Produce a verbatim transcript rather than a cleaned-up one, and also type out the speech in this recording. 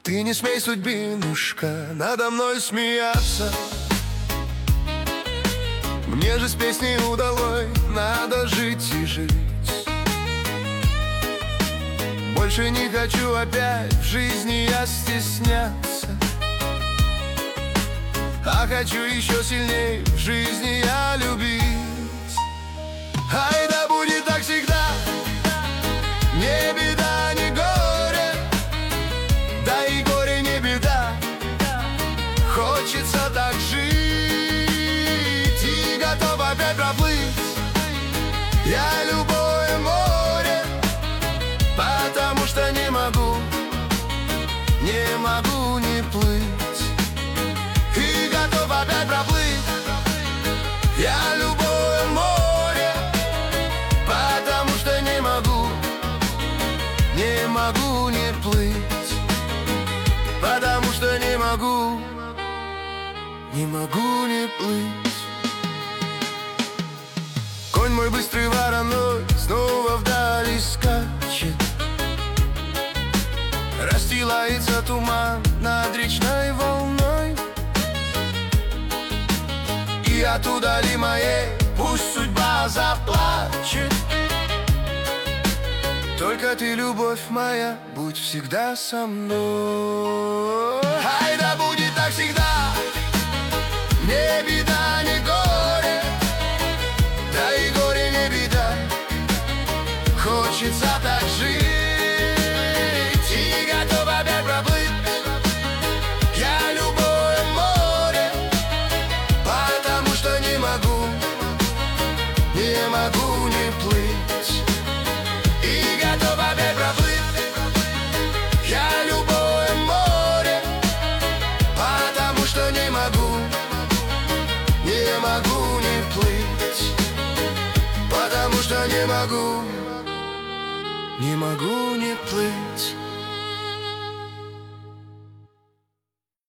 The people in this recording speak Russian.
Ты не смей, судьбинушка, надо мной смеяться. Мне же с песней удалой надо жить и жить. Больше не хочу опять в жизни я стесняться, а хочу еще сильней в жизни я любить. Ай, да будет так всегда, не беда, не горе, да и горе не беда. Хочется так жить и готов опять проплыть я любое море, потому что не могу, не могу не плыть. И готов опять проплыть я любое море, потому что не могу, не могу не плыть, потому что не могу, не могу не плыть. Конь мой быстрый вороной снова вдали скачет, расстилается туман над речной волной, и оттуда ли моей пусть судьба заплачет. Только ты, любовь моя, будь всегда со мной. Ай, да будет так всегда, не беда, не горе, да и горе не беда. Хочется так жить и готов опять проплыть я любое море, потому что не могу, не могу не плыть. И готов опять проплыть я любое море, потому что не могу, не могу не плыть, потому что не могу, не могу не плыть.